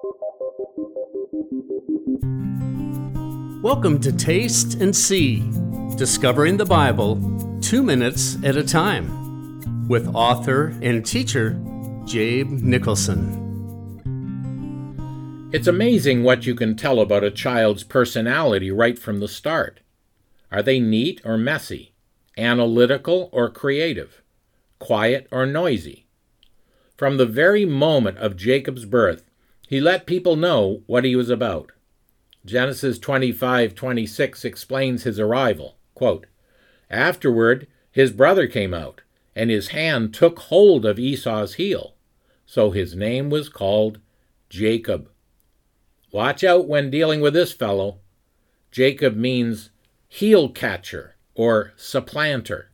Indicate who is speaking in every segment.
Speaker 1: Welcome to Taste and See, Discovering the Bible 2 minutes at a time, with author and teacher Jabe Nicholson.
Speaker 2: It's amazing what you can tell about a child's personality right from the start. Are they neat or messy? Analytical or creative? Quiet or noisy? From the very moment of Jacob's birth, he let people know what he was about. Genesis 25:26 explains his arrival. Quote, "Afterward, his brother came out, and his hand took hold of Esau's heel. So his name was called Jacob." Watch out when dealing with this fellow. Jacob means heel catcher or supplanter.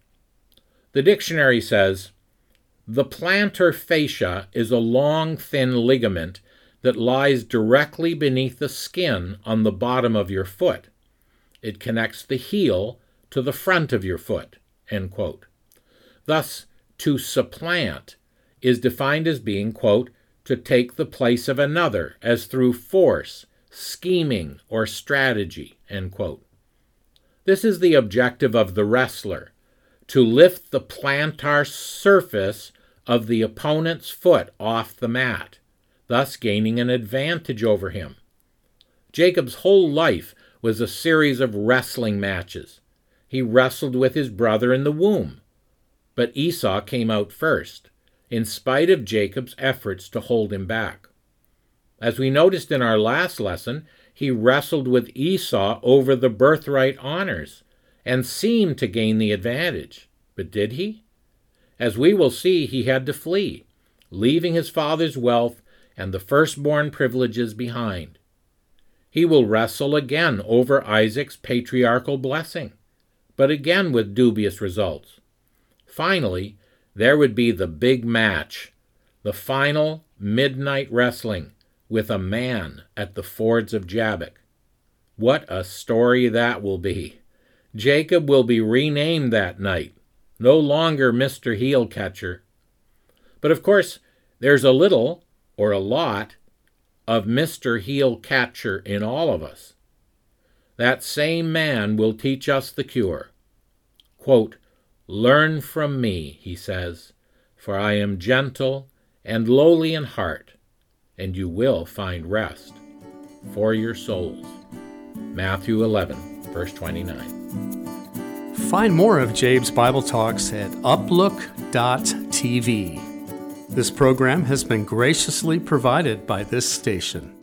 Speaker 2: The dictionary says, the plantar fascia is a long, thin ligament that lies directly beneath the skin on the bottom of your foot. It connects the heel to the front of your foot, end quote. Thus, to supplant is defined as being, quote, to take the place of another as through force, scheming, or strategy, end quote. This is the objective of the wrestler, to lift the plantar surface of the opponent's foot off the mat, thus gaining an advantage over him. Jacob's whole life was a series of wrestling matches. He wrestled with his brother in the womb, but Esau came out first, in spite of Jacob's efforts to hold him back. As we noticed in our last lesson, he wrestled with Esau over the birthright honors and seemed to gain the advantage. But did he? As we will see, he had to flee, leaving his father's wealth and the firstborn privileges behind. He will wrestle again over Isaac's patriarchal blessing, but again with dubious results. Finally, there would be the big match, the final midnight wrestling with a man at the fords of Jabbok. What a story that will be. Jacob will be renamed that night, no longer Mr. Heel Catcher. But of course, there's a little, or a lot, of Mr. Heel Catcher in all of us. That same man will teach us the cure. Quote, "Learn from me," he says, "for I am gentle and lowly in heart, and you will find rest for your souls." Matthew 11, verse 29.
Speaker 1: Find more of Jabe's Bible Talks at uplook.tv. This program has been graciously provided by this station.